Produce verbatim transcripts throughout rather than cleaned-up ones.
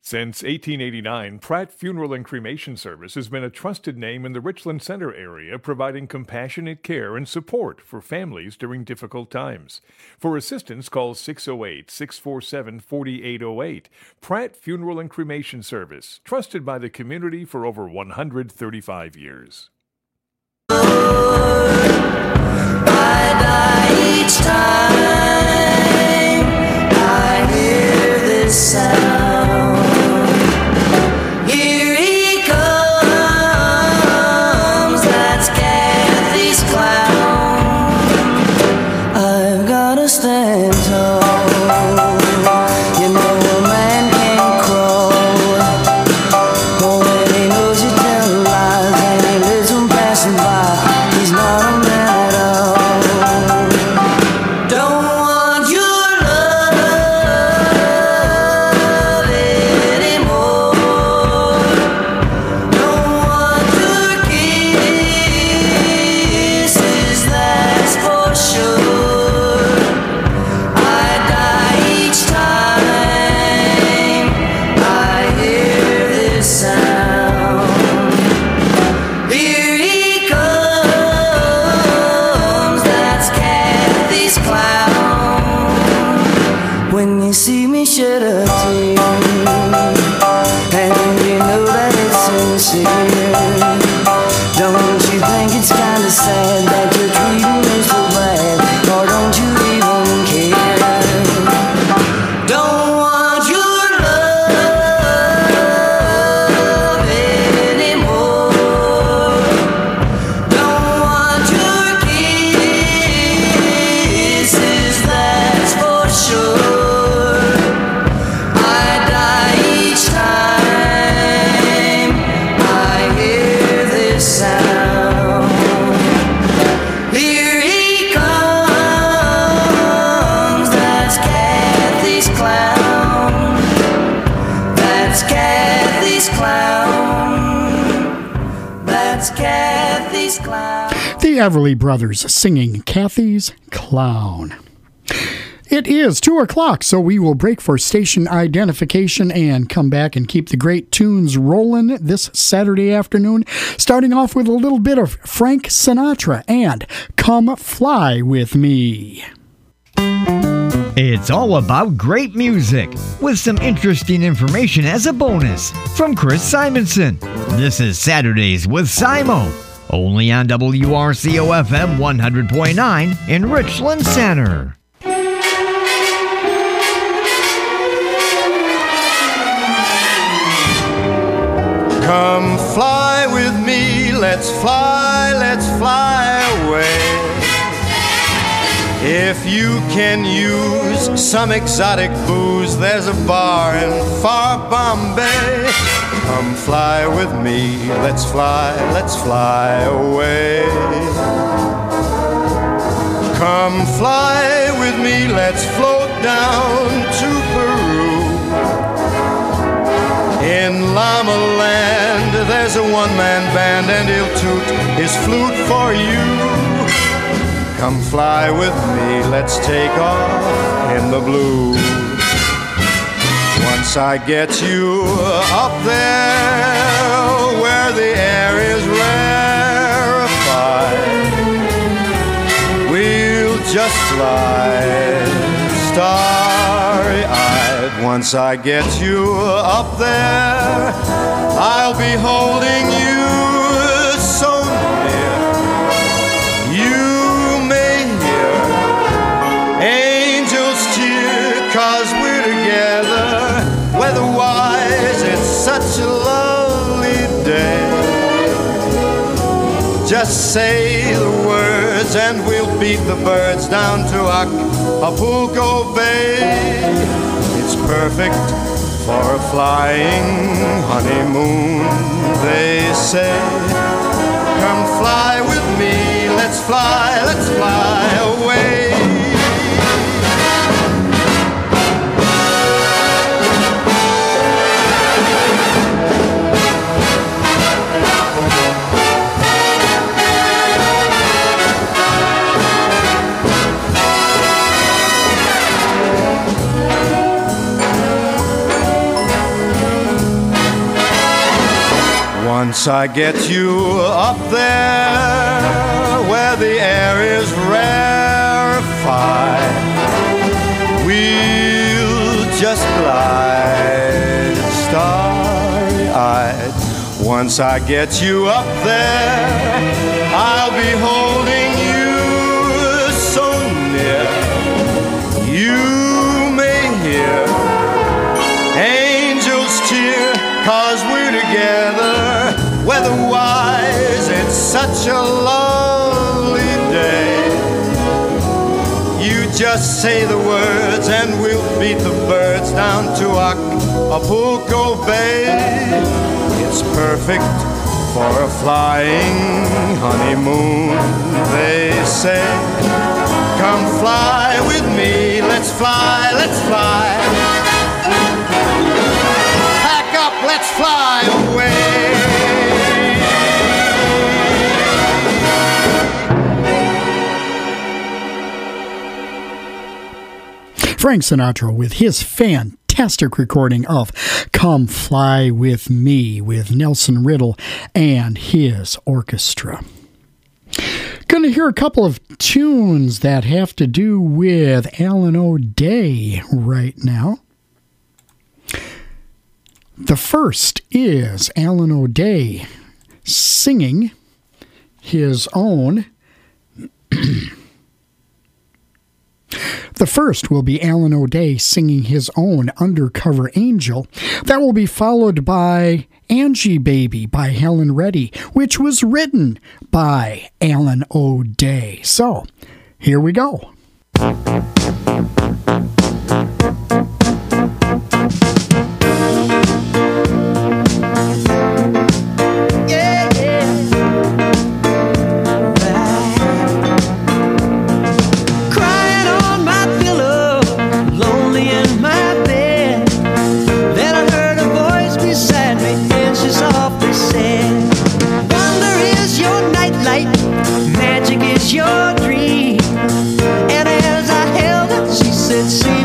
Since eighteen eighty-nine, Pratt Funeral and Cremation Service has been a trusted name in the Richland Center area, providing compassionate care and support for families during difficult times. For assistance, call six oh eight, six four seven, four eight oh eight. Pratt Funeral and Cremation Service, trusted by the community for over one hundred thirty-five years. I die each time I hear this sound. Here he comes, that's Kathy's clown. I've gotta stand tall, you know a man can't crawl. Oh, when he knows you tell lies and he lives on passing by, he's not a man at all. Don't want your love anymore. Don't want your kisses, that's for sure. I die each time I hear this sound. Here he comes, that's Kathy's clown. When you see me shed a tear, and you know that it's sincere, don't you think it's kinda sad that you're treating me so bad, or don't you even care? Don't want your love anymore. Don't want your kisses, that's for sure. I die each time I hear this sound. Here he comes, that's Kathy's clown. That's Kathy's clown. That's Kathy's clown. The Everly Brothers singing Kathy's Clown. It is two o'clock, so we will break for station identification and come back and keep the great tunes rolling this Saturday afternoon, starting off with a little bit of Frank Sinatra and Come Fly With Me. It's all about great music, with some interesting information as a bonus from Chris Simonson. This is Saturdays with Simo, only on W R C O F M one hundred point nine in Richland Center. Come fly with me, let's fly, let's fly away. If you can use some exotic booze, there's a bar in far Bombay. Come fly with me, let's fly, let's fly away. Come fly with me, let's float down to Peru. In Llama Land, there's a one-man band and he'll toot his flute for you. Come fly with me, let's take off in the blue. Once I get you up there where the air is rarefied, we'll just fly starry-eyed. Once I get you up there, I'll be holding you so near. You may hear angels cheer, 'cause we're together. Weather-wise, it's such a lovely day. Just say the words and we'll beat the birds down to Acapulco Bay. It's perfect for a flying honeymoon, they say. Come fly with me, let's fly, let's fly away. Once I get you up there where the air is rarefied, we'll just glide starry-eyed. Once I get you up there, I'll be holding you so near. You may hear angels cheer, 'cause we're together. Weather-wise, it's such a lovely day. You just say the words and we'll beat the birds down to Acapulco Bay. It's perfect for a flying honeymoon, they say. Come fly with me, let's fly, let's fly. Pack up, let's fly away. Frank Sinatra with his fantastic recording of Come Fly With Me with Nelson Riddle and his orchestra. Going to hear a couple of tunes that have to do with Alan O'Day right now. The first is Alan O'Day singing his own... The first will be Alan O'Day singing his own Undercover Angel. That will be followed by Angie Baby by Helen Reddy, which was written by Alan O'Day. So, here we go. Your dream, and as I held her, she said, see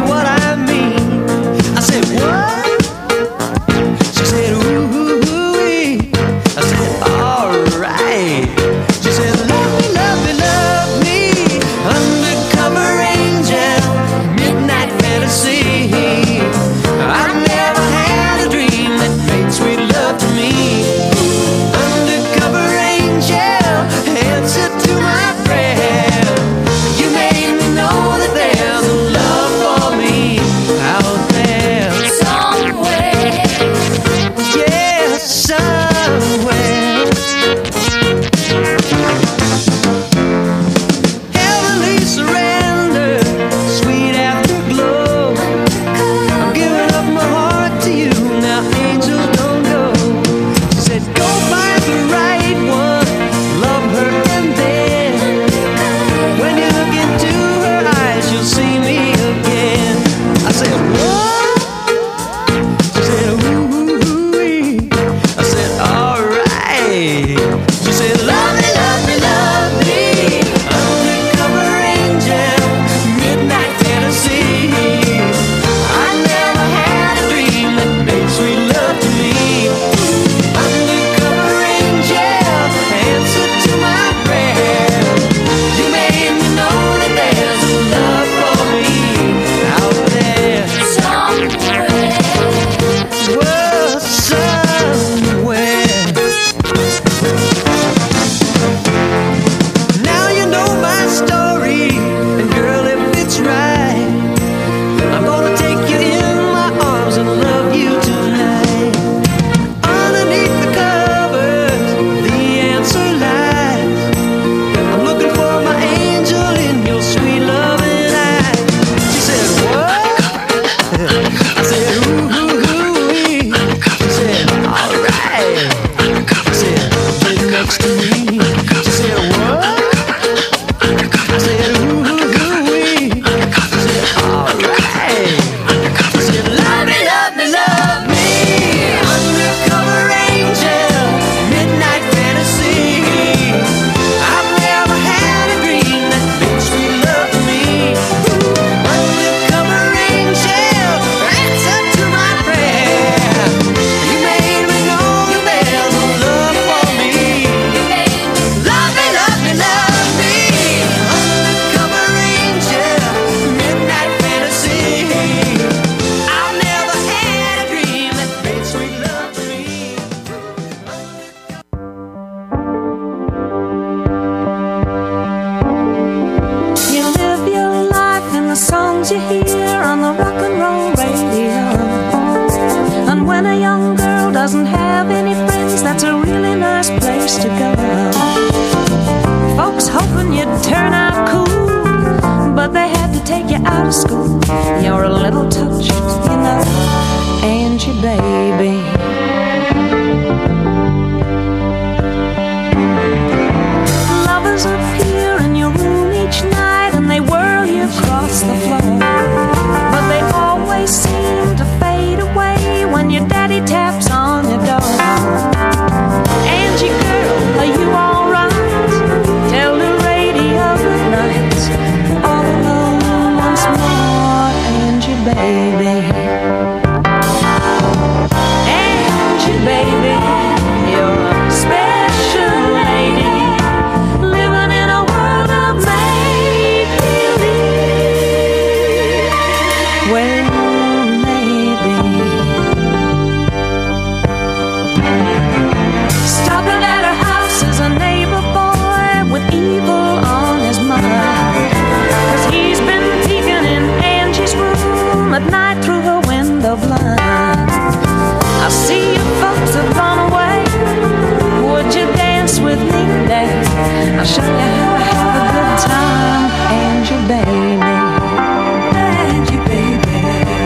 When a young girl doesn't have any friends, that's a really nice place to go. Folks hoping you'd turn out cool, but they had to take you out of school. You're a little touched, you know, Angie, baby. Lovers appear in your room each night, and they whirl you across the floor, but they always seem to fade away when your daddy taps on your door. Angie, girl, are you all right? Tell the radio good night. All alone once more, Angie, baby. Angie, baby, you're a special lady, living in a world of make-believe. Well, maybe. Stopping at her house is a neighbor boy with evil on his mind, 'cause he's been peeking in Angie's room at night through her window blind. I see you folks have gone away. Would you dance with me today? I'll show you how to have a good time, Angie, baby. Angie, baby.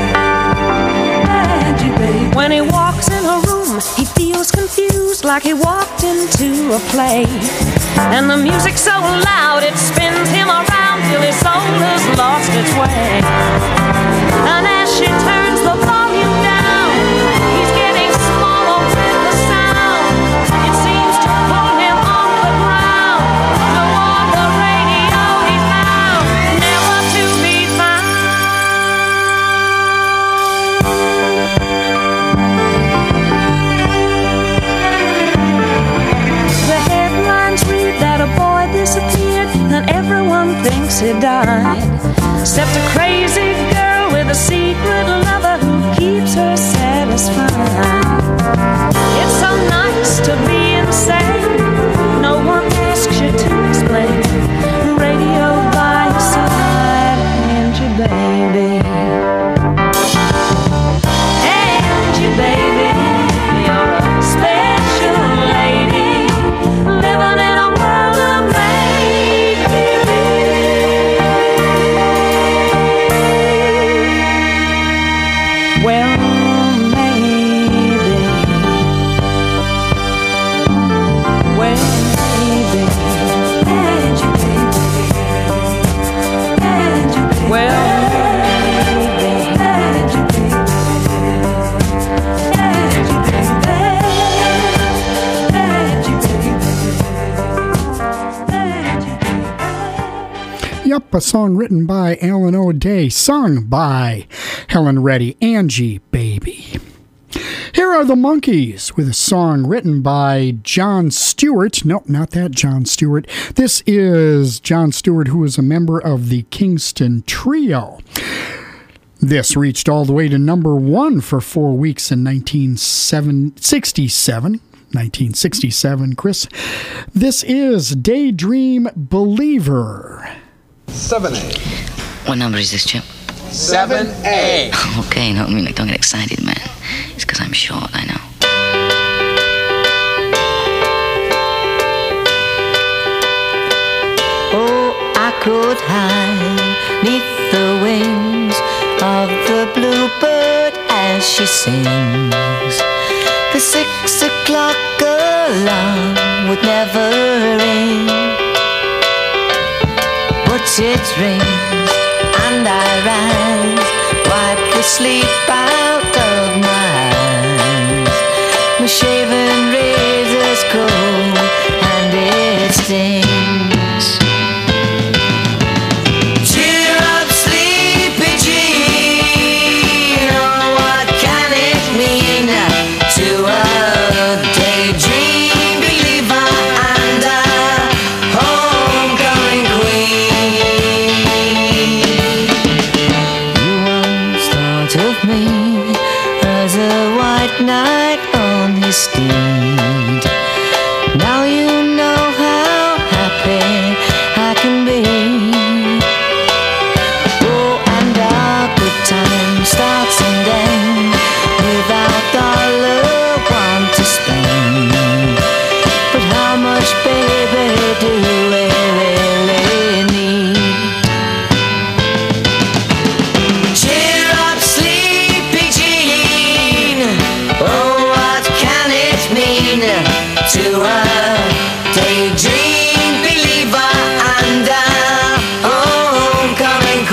Angie, baby. When he walks in her room, he feels confused, like he walked into a play. And the music's so loud, it spins him around till his soul has lost its way. And as she turns the volume down, he's getting smaller with the sound. It seems to pull him off the ground. No on the radio he found, never to be found. The headlines read that a boy disappeared, and everyone thinks he died, except a crazy girl with a secret lover who keeps her satisfied. It's so nice to be insane, no one asks you to explain. Radio by your side, Angie, baby. Angie, baby, you're a special lady, living in a world of make-believe. Well, maybe. Well, maybe. Angie, baby. Angie, baby. Well, maybe. Angie, baby. Angie, baby. Angie, baby. Yep, a song written by Alan O'Day, sung by Helen Reddy, Angie, baby. Here are the Monkees with a song written by John Stewart. No, not that John Stewart. This is John Stewart, who is a member of the Kingston Trio. This reached all the way to number one for four weeks in nineteen sixty-seven. nineteen sixty-seven, Chris. This is Daydream Believer. seven A. What number is this, Chip? seven A. Okay, no, I mean, like, don't get excited, man. It's because I'm short, I know. Oh, I could hide neath the wings of the bluebird as she sings. The six o'clock alarm would never ring, but it rings and I rise, wipe the sleep out of my eyes. My shaven razor's cold and it stings. Cheer up, sleepy Jean. Oh, what can it mean to a daydream believer and a homecoming queen? You once thought of me as a white knight on his steed. Now you know how happy I can be. Oh, and our good time starts and ends without the to a daydream believer and a homecoming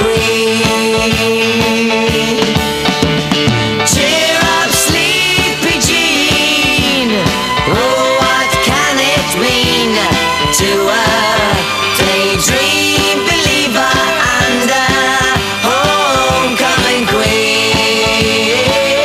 queen. Cheer up, sleepy Jean. Oh, what can it mean to a daydream believer and a homecoming queen?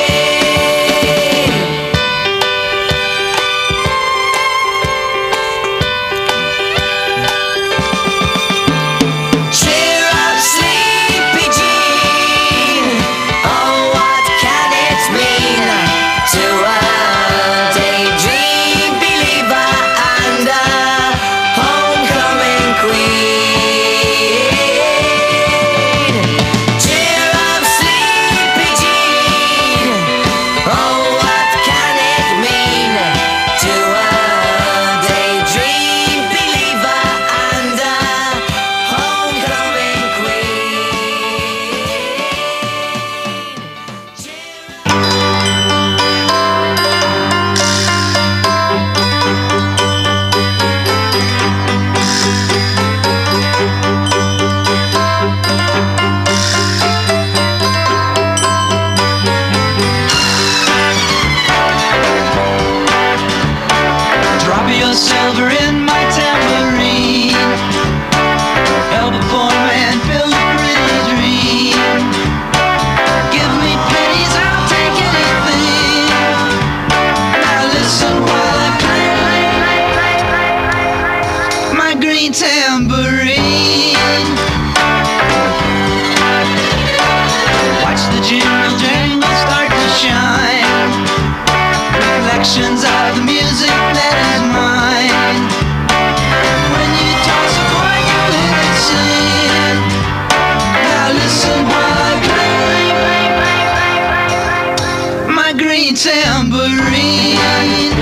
Cheer up, sleepy Jean. Oh, what can it mean to a daydream believer and a homecoming queen? Cheer up, sleepy Jean. Oh, what can it mean to a daydream believer and a homecoming Drop your silver in my tambourine. Help a poor man build a pretty dream. Give me pennies, I'll take anything. Now listen while I play my green tambourine. Watch the jingle jangle start to shine. Reflections of the music that is mine. When you toss a coin, you let it sing. Now listen while I play my green tambourine.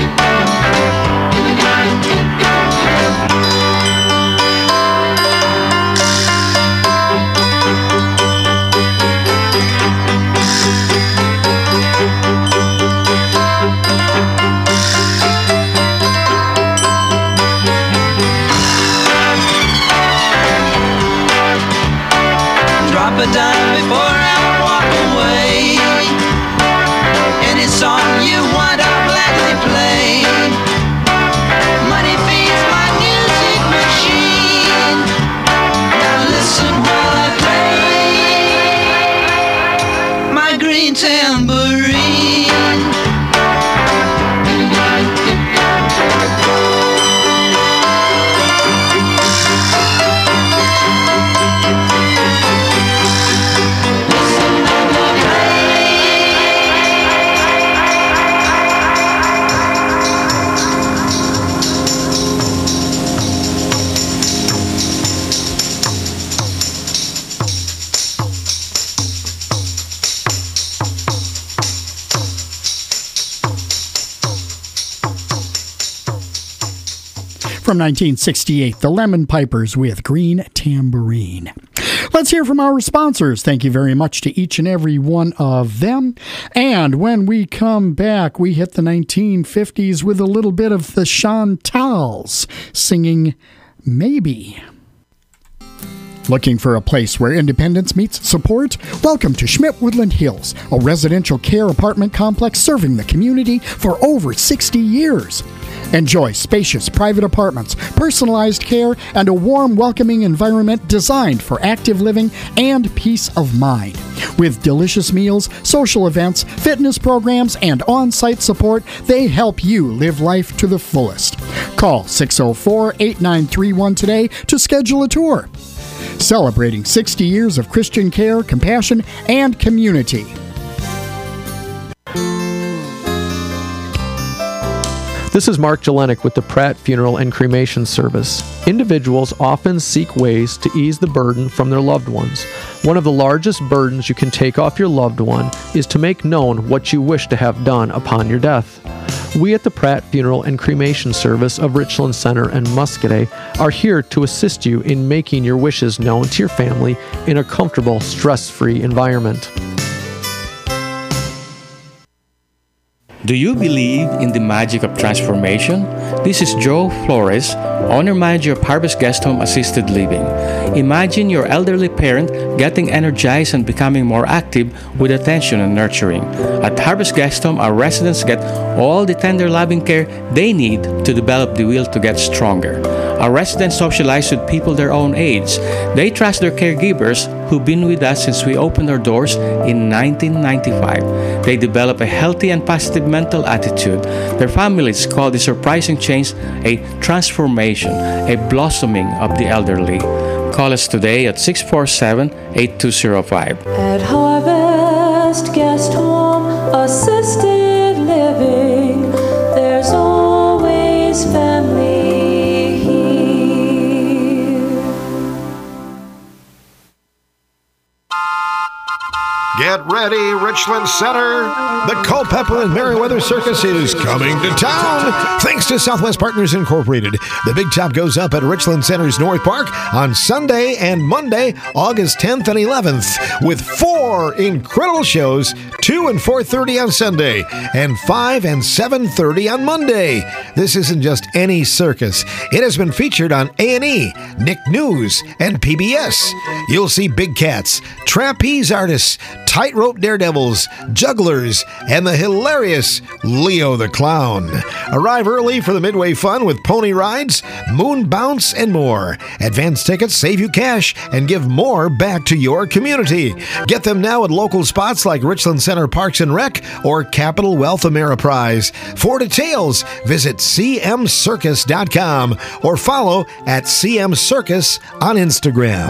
Drop a dime before I walk away. Any song you want, I'll gladly play. Money feeds my music machine. Now listen while I play my green tambourine. From nineteen sixty-eight, the Lemon Pipers with Green Tambourine. Let's hear from our sponsors. Thank you very much to each and every one of them. And when we come back, we hit the nineteen fifties with a little bit of the Chantals singing Maybe. Looking for a place where independence meets support? Welcome to Schmidt Woodland Hills, a residential care apartment complex serving the community for over sixty years. Enjoy spacious private apartments, personalized care, and a warm, welcoming environment designed for active living and peace of mind. With delicious meals, social events, fitness programs, and on-site support, they help you live life to the fullest. Call six oh four, eight nine three one today to schedule a tour. Celebrating sixty years of Christian care, compassion, and community. This is Mark Jelenic with the Pratt Funeral and Cremation Service. Individuals often seek ways to ease the burden from their loved ones. One of the largest burdens you can take off your loved one is to make known what you wish to have done upon your death. We at the Pratt Funeral and Cremation Service of Richland Center and Muscadet are here to assist you in making your wishes known to your family in a comfortable, stress-free environment. Do you believe in the magic of transformation? This is Joe Flores, owner-manager of Harvest Guest Home Assisted Living. Imagine your elderly parent getting energized and becoming more active with attention and nurturing. At Harvest Guest Home, our residents get all the tender loving care they need to develop the will to get stronger. Our residents socialize with people their own age. They trust their caregivers who've been with us since we opened our doors in nineteen ninety-five. They develop a healthy and positive mental attitude. Their families call the surprising change a transformation, a blossoming of the elderly. Call us today at six four seven, eight two zero five. At Harvest Guest Home Assisted Living, there's always family. Get ready, Richland Center. The Culpeper and Merriweather Circus is coming to town. Thanks to Southwest Partners Incorporated. The Big Top goes up at Richland Center's North Park on Sunday and Monday, August tenth and eleventh, with four incredible shows, two and four thirty on Sunday, and five and seven thirty on Monday. This isn't just any circus. It has been featured on A and E, Nick News, and P B S. You'll see big cats, trapeze artists, tightrope daredevils, jugglers, and the hilarious Leo the Clown. Arrive early for the midway fun with pony rides, moon bounce, and more. Advance tickets save you cash and give more back to your community. Get them now at local spots like Richland Center Parks and Rec or Capital Wealth Ameriprise. For details, visit c m circus dot com or follow at C M Circus on Instagram.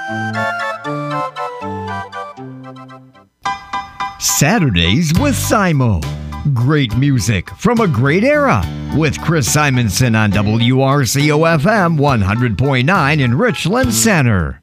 Saturdays with Simo. Great music from a great era with Chris Simonson on W R C O F M one hundred point nine in Richland Center.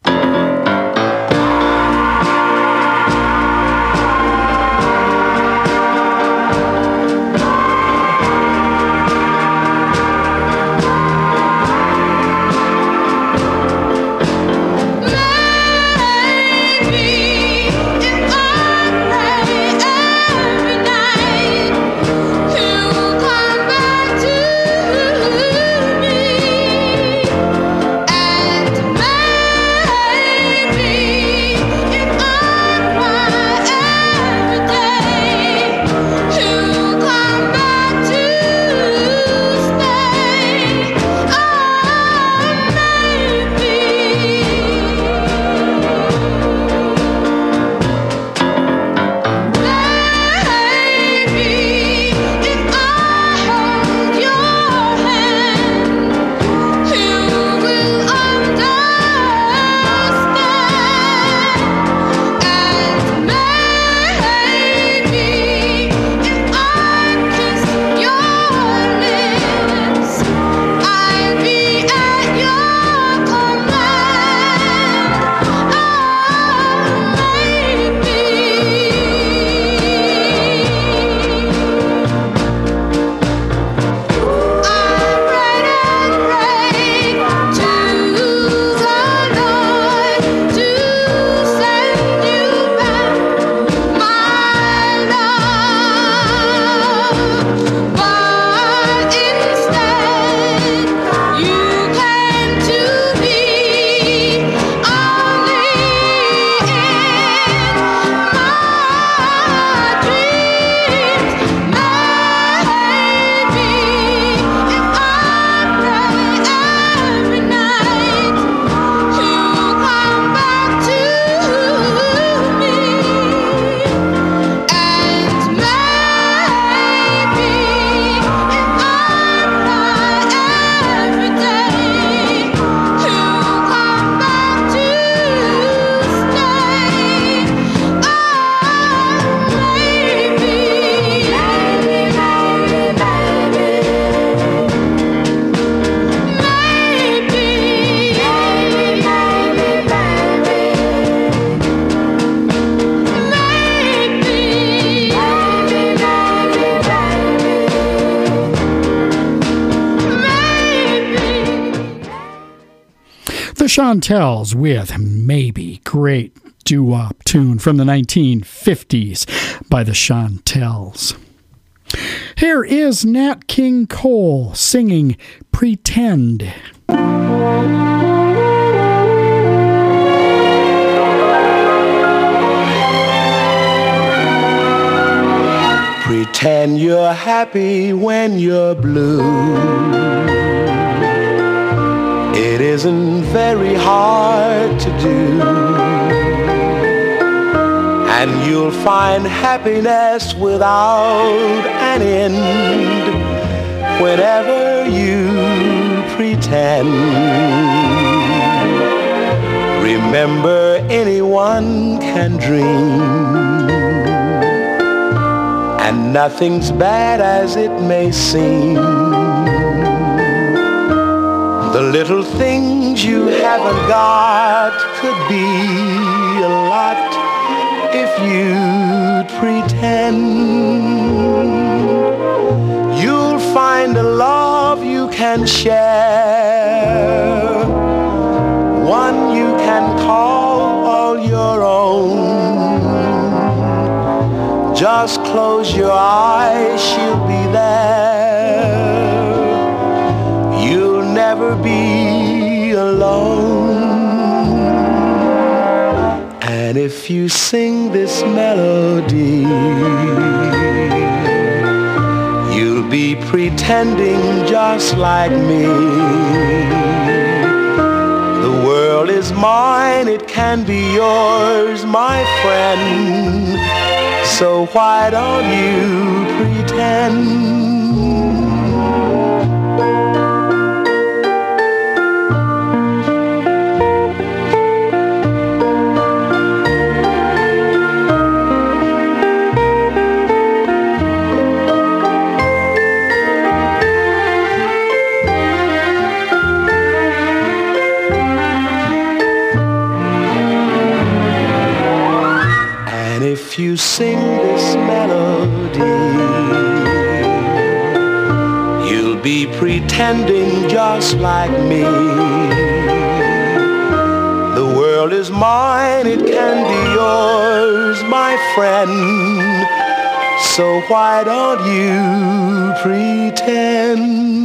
Chantels with Maybe. Great doo-wop tune from the nineteen fifties by the Chantels. Here is Nat King Cole singing Pretend. Pretend you're happy when you're blue. It isn't very hard to do. And you'll find happiness without an end whenever you pretend. Remember, anyone can dream, and nothing's bad as it may seem. The little things you haven't got could be a lot if you'd pretend. You'll find a love you can share, one you can call all your own. Just close your eyes, she'll be there. You'll never be alone. And if you sing this melody, you'll be pretending just like me. The world is mine, it can be yours, my friend. So why don't you pretend? If you sing this melody, you'll be pretending just like me. The world is mine, it can be yours, my friend. So why don't you pretend?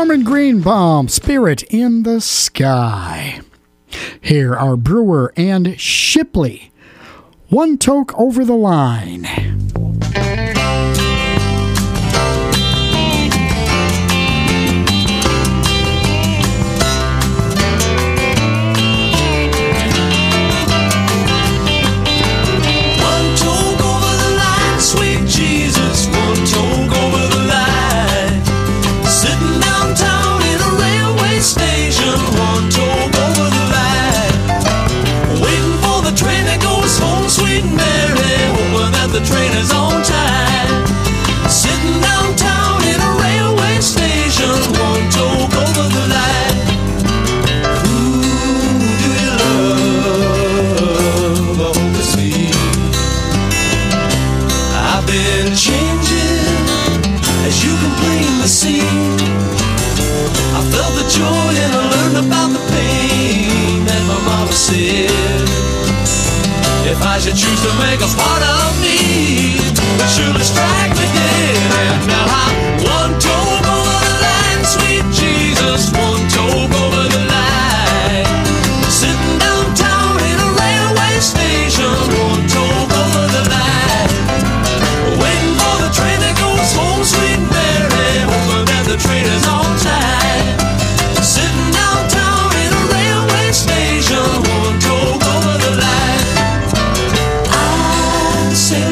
Norman Greenbaum, Spirit in the Sky. Here are Brewer and Shipley, One Toke Over the Line. The train is on time. Sitting downtown in a railway station, one toke over the line. Who do you love? I hope it's me. I've been changing, as you can plainly see. I felt the joy and I learned about the pain that my mama said. If I should choose to make a part of me, but surely strike me dead. And now I'm one toke over the line, sweet Jesus, one toke over the line. Sitting downtown in a railway station, one toke over the line. Waiting for the train that goes home, sweet Mary, hoping that the train is on time. Sitting downtown in a railway station, one toke over the line. Sail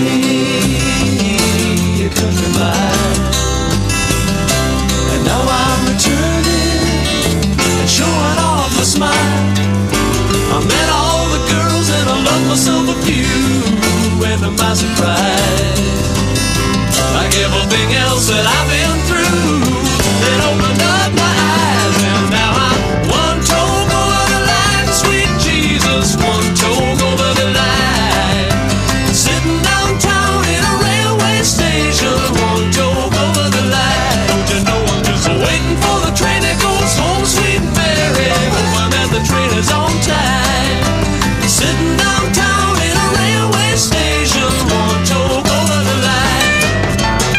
away, country mile. And now I'm returning and showing off my smile. I met all the girls and I loved myself a few. And to my surprise, like everything else that I've been through, it opened up my eyes. And now I'm one toke over the line, sweet Jesus, one toke over the line. Sitting downtown in a railway station, one toke over the line. Don't you know I'm just waiting for the train that goes home, sweet Mary, hoping that the train is on time. Sitting downtown in a railway station, one toke over the line.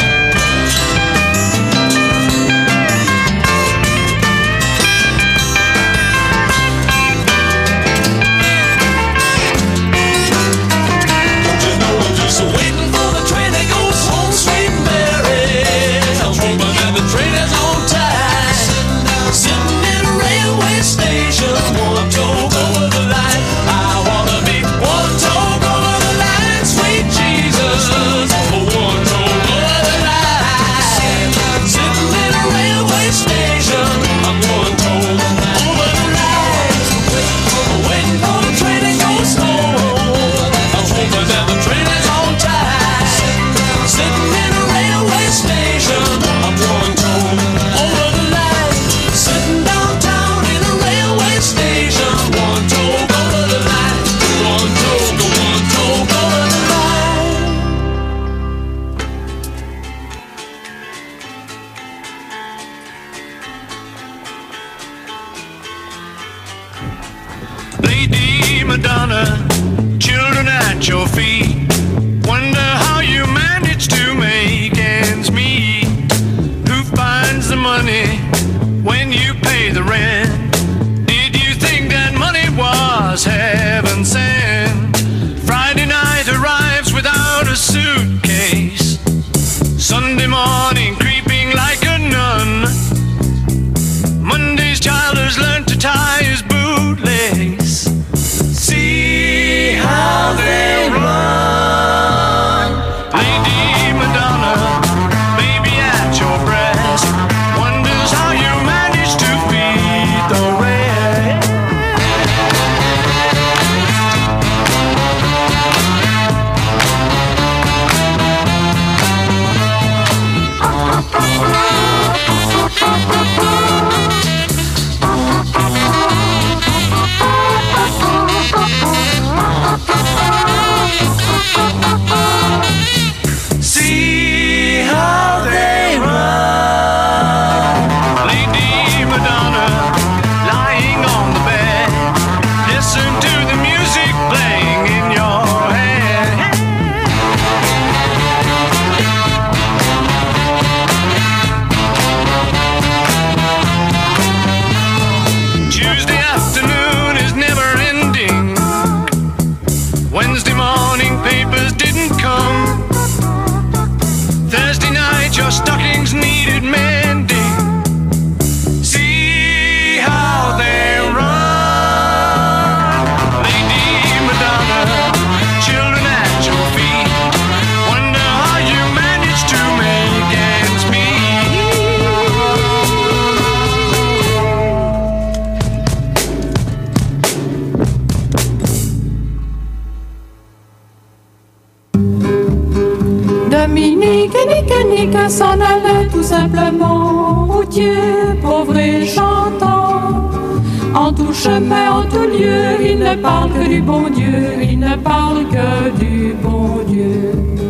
So waiting for the train that goes home, sweet Mary. I'm hoping that the train is on time. Sitting in a railway station, one toke over the line. I wanna be one toke over the line, sweet Jesus. One toke over the line. Sitting in a railway station, I'm one toke over the line. Waiting for the train that goes home. I'm hoping that the train is on time. Sitting in a railway station, I'm one toke over the line. Sitting downtown in a railway station, one toke over the line. One toke, one toke over the line. Lady Madonna, children at your feet. Wonder how you manage to make ends meet. Who finds the money when you pay the rent? Did you think that money was heaven sent? Friday night arrives without a suitcase. Sunday morning creeping like a nun. Monday's child has learned to tie his bootlace. See how they run. Dominique et Nick et Nick s'en allaient tout simplement, routier, pauvre et chantant. En tout chemin, en tout lieu, il ne parle que du bon Dieu, il ne parle que du bon Dieu.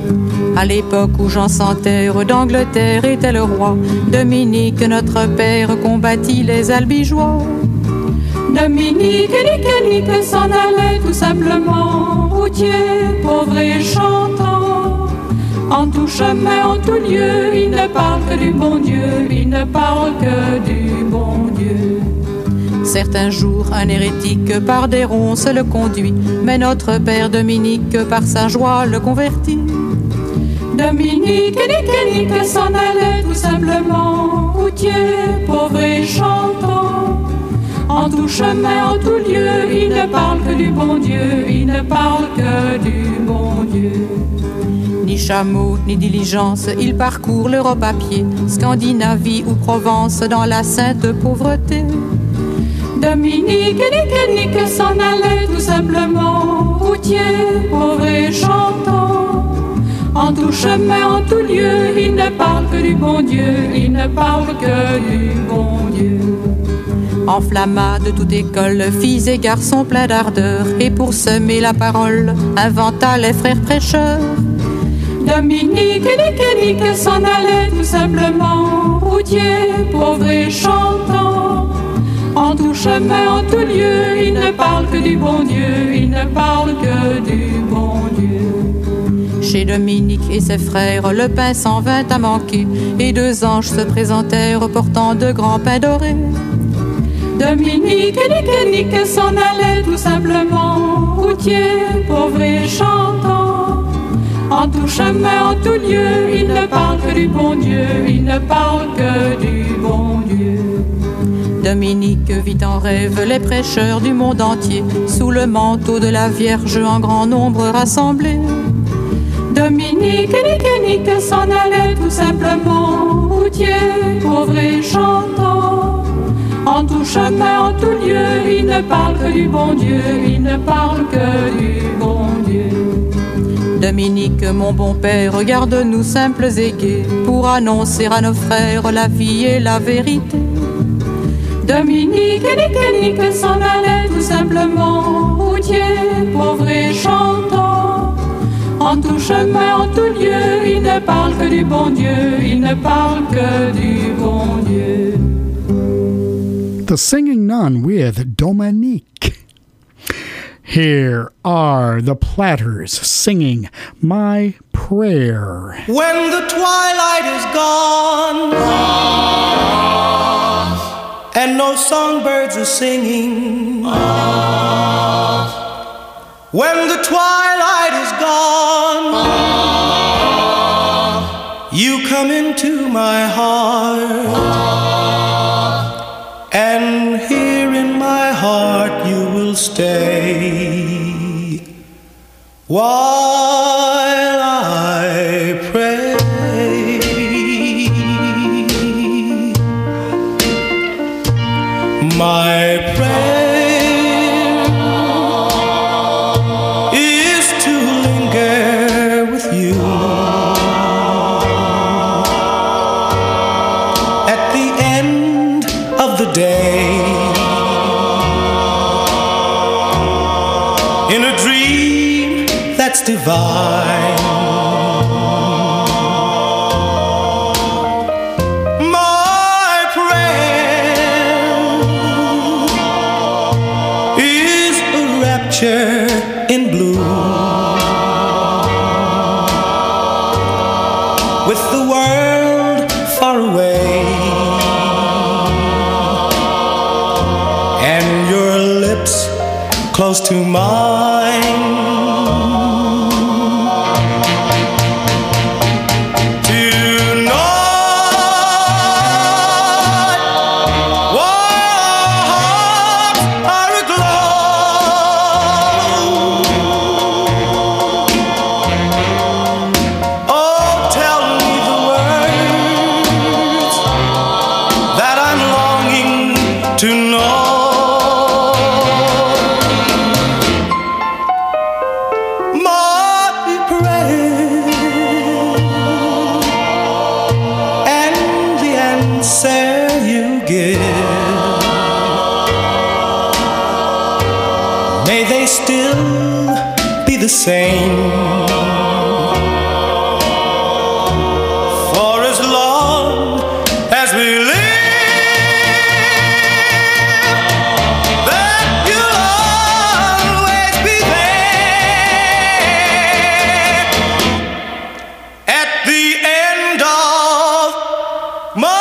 À l'époque où Jean sans terre d'Angleterre était le roi, Dominique, notre père, combattit les albigeois. Dominique et Nick et Nick s'en allaient tout simplement, routier, pauvre et chantant. En tout chemin, en tout lieu, il ne parle que du bon Dieu, il ne parle que du bon Dieu. Certains jours, un hérétique par des ronces le conduit, mais notre père Dominique par sa joie le convertit. Dominique et Nick et Nick s'en allaient tout simplement, routier, pauvre et chantant. En tout chemin, en tout lieu, il ne parle que du bon Dieu, il ne parle que du bon Dieu. Ni chameau, ni diligence, il parcourt l'Europe à pied, Scandinavie ou Provence dans la sainte pauvreté. Dominique et Nick et Nick s'en allaient tout simplement, routier, pauvre et chantant. En tout chemin, en tout lieu, il ne parle que du bon Dieu, il ne parle que du bon Dieu. Enflamma de toute école, filles et garçons pleins d'ardeur, et pour semer la parole, inventa les frères prêcheurs. Dominique et Nick et Nick s'en allaient tout simplement, routier, pauvre et chantant. En tout chemin, en tout lieu, il ne parle que du bon Dieu, il ne parle que du bon Dieu. Chez Dominique et ses frères, le pain s'en vint à manquer, et deux anges se présentèrent portant de grands pains dorés. Dominique et Nick et Nick s'en allaient tout simplement, routier, pauvre et chantant. En tout chemin, en tout lieu, il ne parle que du bon Dieu, il ne parle que du bon Dieu. Dominique vit en rêve les prêcheurs du monde entier, sous le manteau de la Vierge en grand nombre rassemblés. Dominique et Nick et Nick s'en allaient tout simplement, routier, pauvre et chantant. En tout chemin, en tout lieu, il ne parle que du bon Dieu, il ne parle que du bon Dieu. Dominique, mon bon père, regarde-nous simples et gais, pour annoncer à nos frères la vie et la vérité. Dominique et Nick et Nick s'en allaient tout simplement, routier, pauvre et chantant. En tout chemin, en tout lieu, il ne parle que du bon Dieu, il ne parle que du bon Dieu. The Singing Nun with Dominique. Here are the Platters singing My Prayer. When the twilight is gone ah, and no songbirds are singing ah, when the twilight is gone ah, you come into my heart ah, and here in my heart you will stay while I pray. My prayer is to linger with you at the end of the day, in a dream that's divine. My prayer is a rapture in blue, with the world far away and your lips close to mine. may they still be the same. For as long as we live, that you'll always be there at the end of my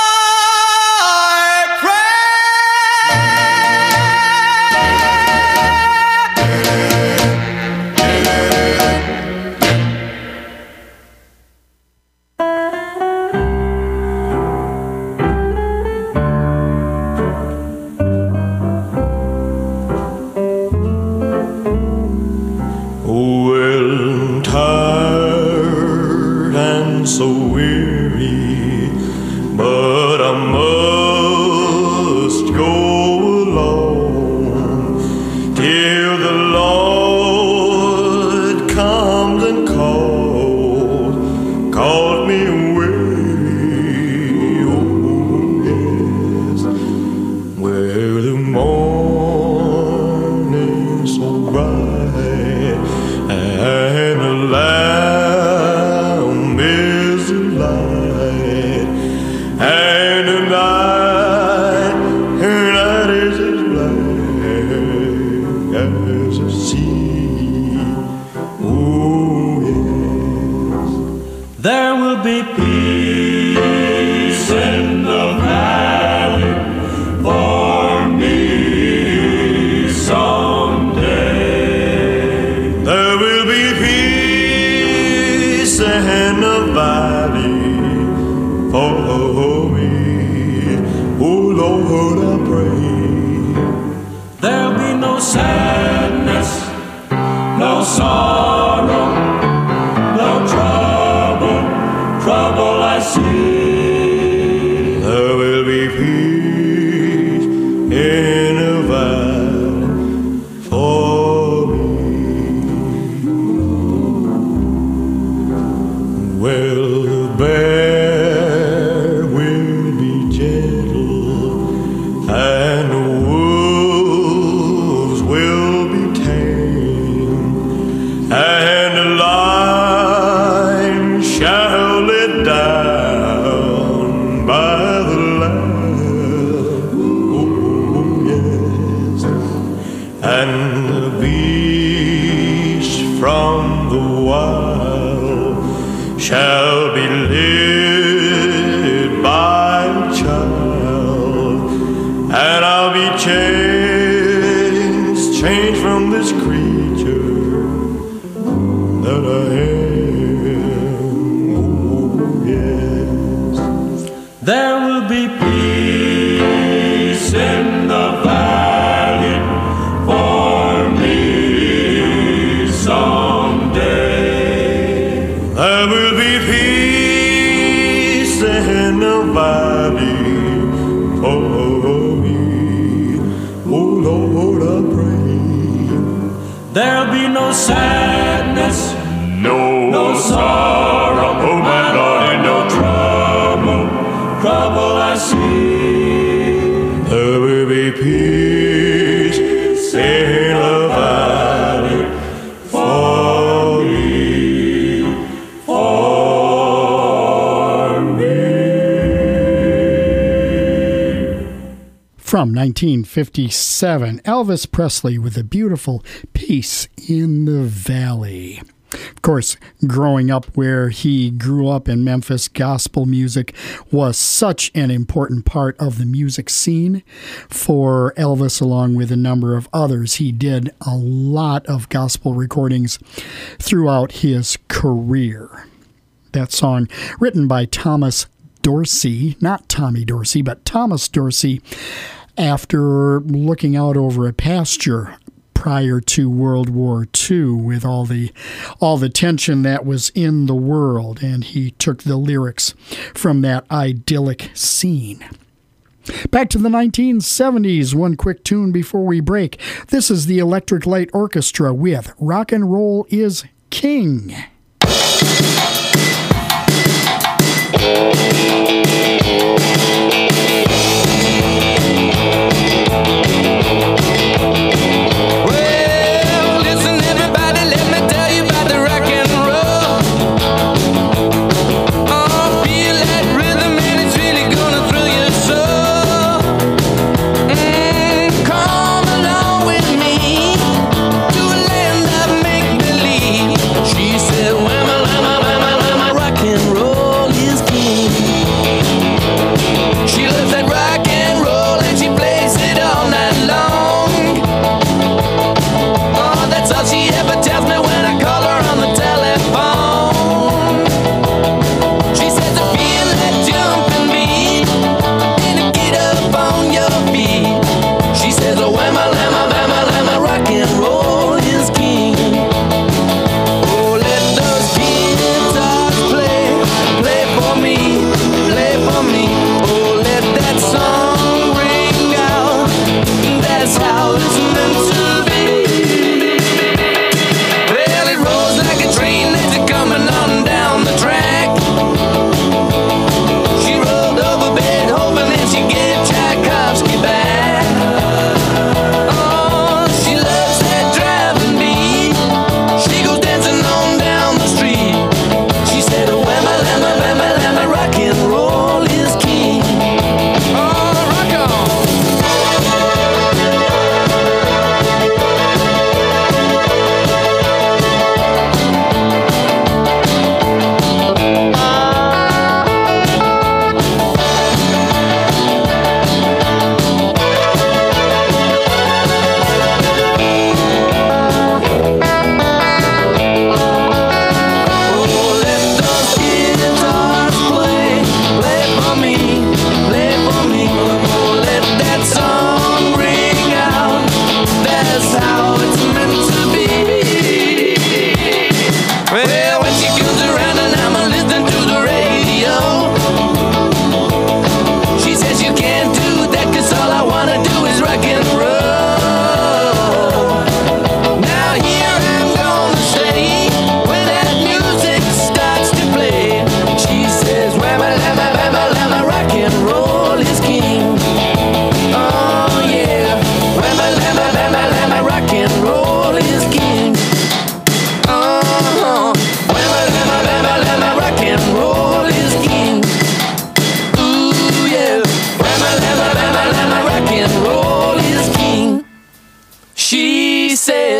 From nineteen fifty-seven, Elvis Presley with a beautiful Peace in the Valley. Of course, growing up where he grew up in Memphis, gospel music was such an important part of the music scene for Elvis, along with a number of others. He did a lot of gospel recordings throughout his career. That song, written by Thomas Dorsey, not Tommy Dorsey, but Thomas Dorsey, after looking out over a pasture prior to World War Two with all the all the tension that was in the world, and he took the lyrics from that idyllic scene. Back to the nineteen seventies, one quick tune before we break. This is the Electric Light Orchestra with Rock and Roll is King. Well,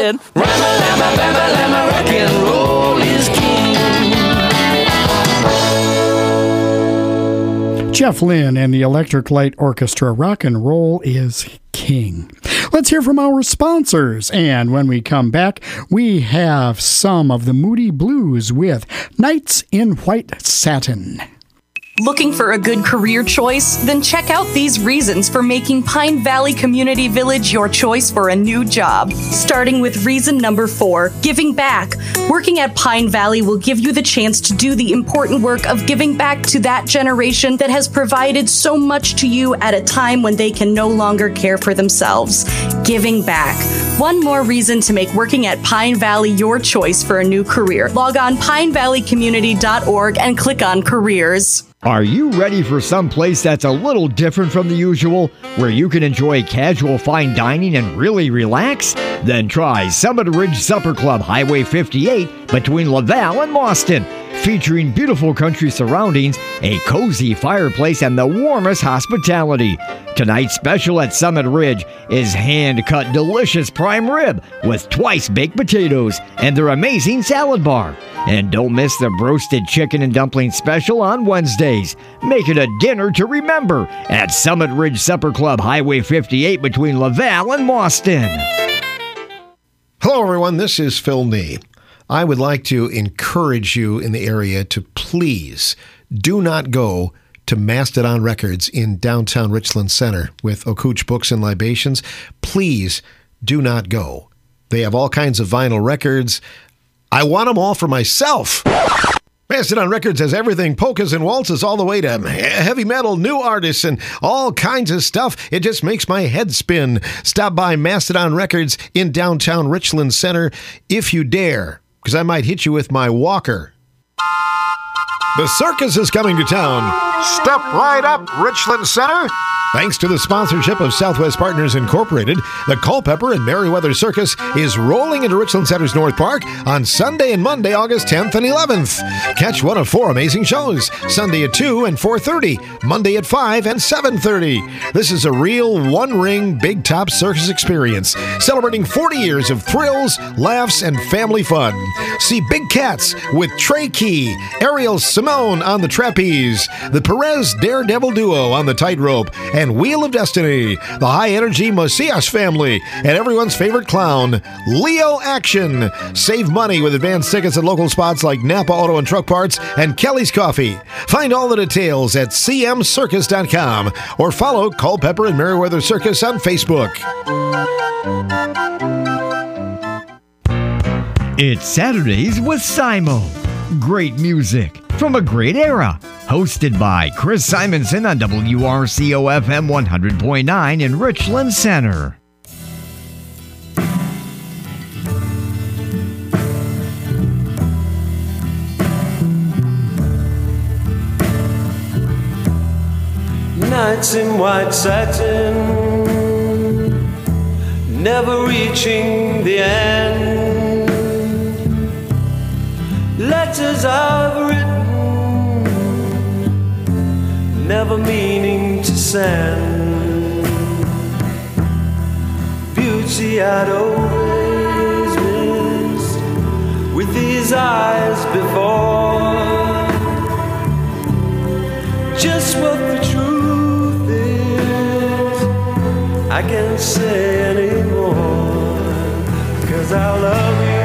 Boston. Rama-lama, bama-lama, rock and roll is king. Jeff Lynne and the Electric Light Orchestra, rock and roll is king. Let's hear from our sponsors. And when we come back, we have some of the Moody Blues with Nights in White Satin. Looking for a good career choice? Then check out these reasons for making Pine Valley Community Village your choice for a new job. Starting with reason number four, giving back. Working at Pine Valley will give you the chance to do the important work of giving back to that generation that has provided so much to you at a time when they can no longer care for themselves. Giving back. One more reason to make working at Pine Valley your choice for a new career. Log on pine valley community dot org and click on careers. Are you ready for some place that's a little different from the usual, where you can enjoy casual fine dining and really relax? Then try Summit Ridge Supper Club, Highway fifty-eight, between Laval and Boston. Featuring beautiful country surroundings, a cozy fireplace, and the warmest hospitality. Tonight's special at Summit Ridge is hand-cut delicious prime rib with twice-baked potatoes and their amazing salad bar. And don't miss the roasted chicken and dumpling special on Wednesdays. Make it a dinner to remember at Summit Ridge Supper Club, Highway fifty-eight, between Laval and Boston. Hello, everyone. This is Phil Nee. I would like to encourage you in the area to please do not go to Mastodon Records in downtown Richland Center with Okuch Books and Libations. Please do not go. They have all kinds of vinyl records. I want them all for myself. Mastodon Records has everything, polkas and waltzes, all the way to heavy metal, new artists, and all kinds of stuff. It just makes my head spin. Stop by Mastodon Records in downtown Richland Center if you dare, because I might hit you with my walker. The circus is coming to town. Step right up, Richland Center. Thanks to the sponsorship of Southwest Partners Incorporated, the Culpeper and Merriweather Circus is rolling into Richland Center's North Park on Sunday and Monday, August tenth and eleventh. Catch one of four amazing shows, Sunday at two and four thirty, Monday at five and seven thirty. This is a real one-ring, big-top circus experience, celebrating forty years of thrills, laughs, and family fun. See Big Cats with Trey Key, Ariel Simone on the trapeze, the Perez Daredevil Duo on the tightrope, and Wheel of Destiny, the high-energy Macias family, and everyone's favorite clown, Leo Action. Save money with advance tickets at local spots like Napa Auto and Truck Parts and Kelly's Coffee. Find all the details at c m circus dot com or follow Culpeper and Merriweather Circus on Facebook. It's Saturdays with Simo. Great music from a great era. Hosted by Chris Simonson on W R C O F M one hundred point nine in Richland Center. Nights in white satin, never reaching the end. Letters I've written, never meaning to send. Beauty I'd always missed with these eyes before. Just what the truth is, I can't say anymore, 'cause I love you.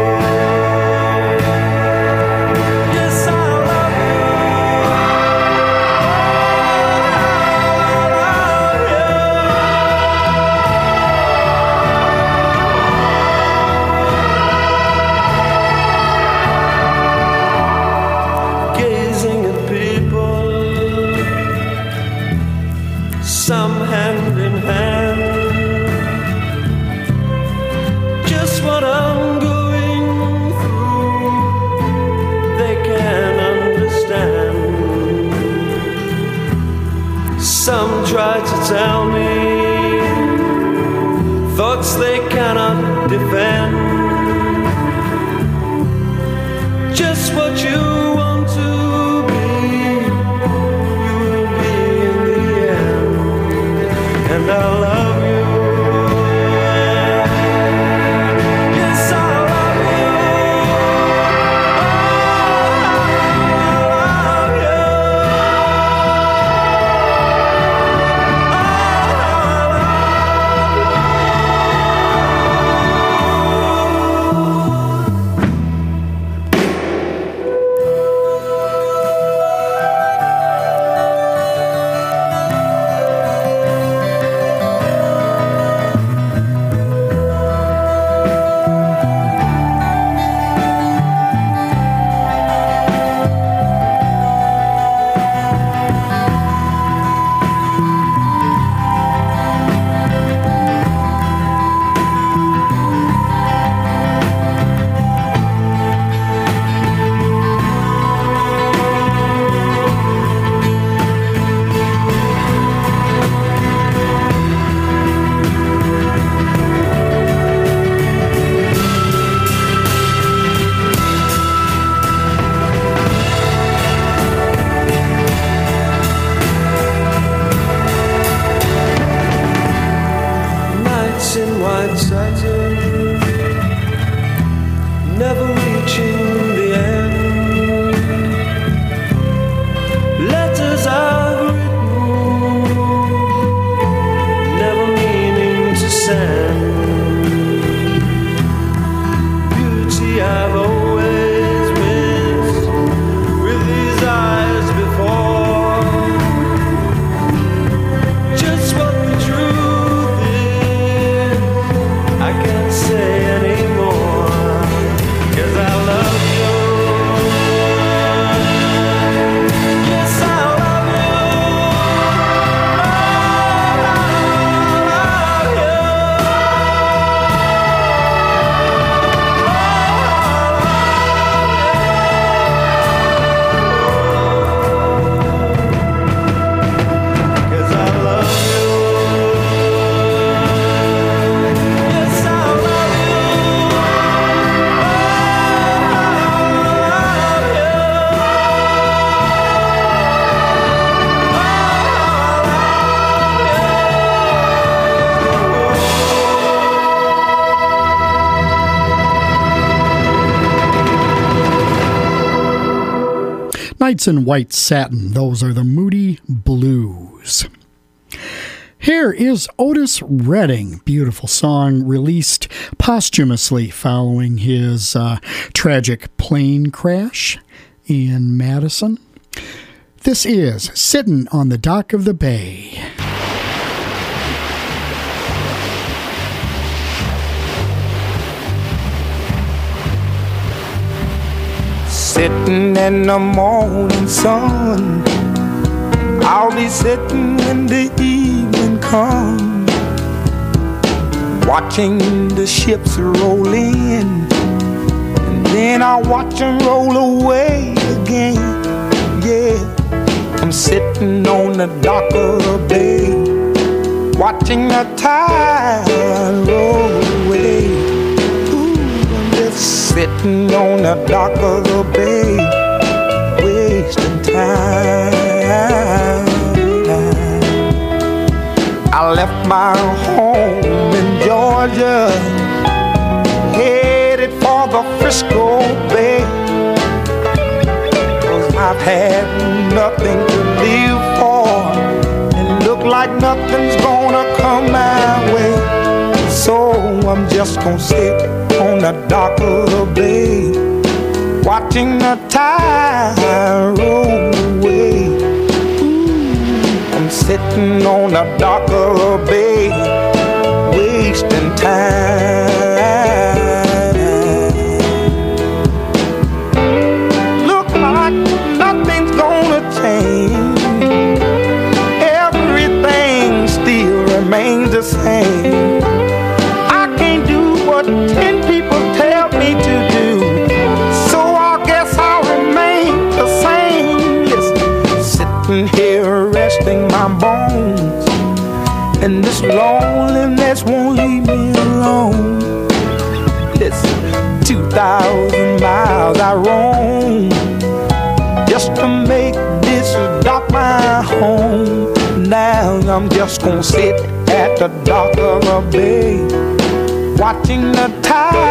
Some hand in hand, just what I'm going through, they can understand. Some try to tell me thoughts they cannot defend. Just what you want to be, you will be in the end. And I love you. Nights in White Satin. Those are the Moody Blues. Here is Otis Redding, beautiful song released posthumously following his uh, tragic plane crash in Madison. This is Sittin' on the Dock of the Bay. Sitting in the morning sun, I'll be sitting when the evening comes, watching the ships roll in, and then I'll watch them roll away again. Yeah, I'm sitting on the dock of the bay, watching the tide roll away. Sitting on the dock of the bay, wasting time. I left my home in Georgia, headed for the Frisco Bay, 'cause I've had nothing to live for, and look like nothing's gonna come my way. So I'm just gonna sit on the dock of the bay, watching the tide roll away. Ooh, I'm sitting on the dock of the bay, wasting time. Look like nothing's gonna change, everything still remains the same. Ten people tell me to do, so I guess I'll remain the same. Listen, sitting here resting my bones, and this loneliness won't leave me alone. Listen, two thousand miles I roam just to make this dock my home. Now I'm just gonna sit at the dock of a bay, watching the tide